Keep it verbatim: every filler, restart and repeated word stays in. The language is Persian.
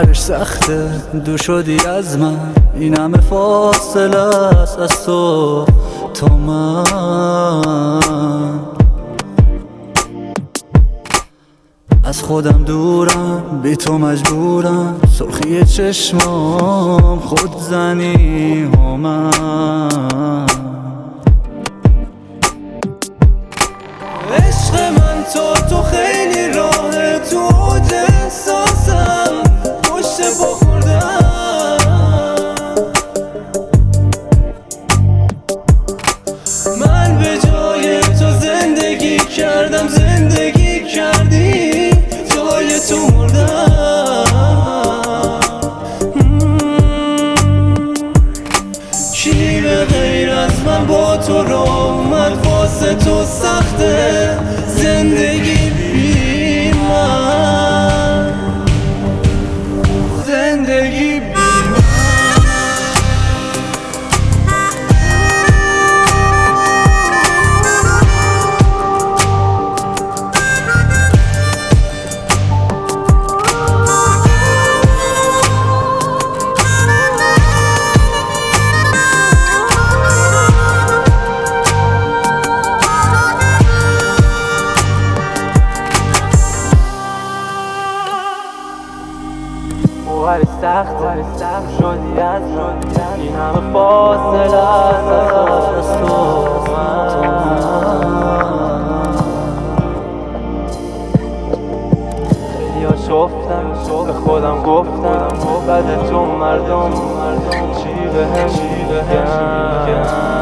درکش سخته، دور شدی از من، این همه فاصله است از تو تو من. از خودم دورم، بی تو مجبورم، سرخی چشمام خود زنی و من. عشق من تو تو خیلی راهه، تو اوج احساسم پشت پا خوردم. من به جای تو زندگی کردم، زندگی کردی جای تو مردم. کی به غیر از من با تو راه اومد، واسه تو سخته زندگی بی من، زندگی بی من. ولی سخته شدی از من، این همه فاصله است از تو من. خیلیا شفتم به خودم گفتم بعد تو مردم چی بهم میگن.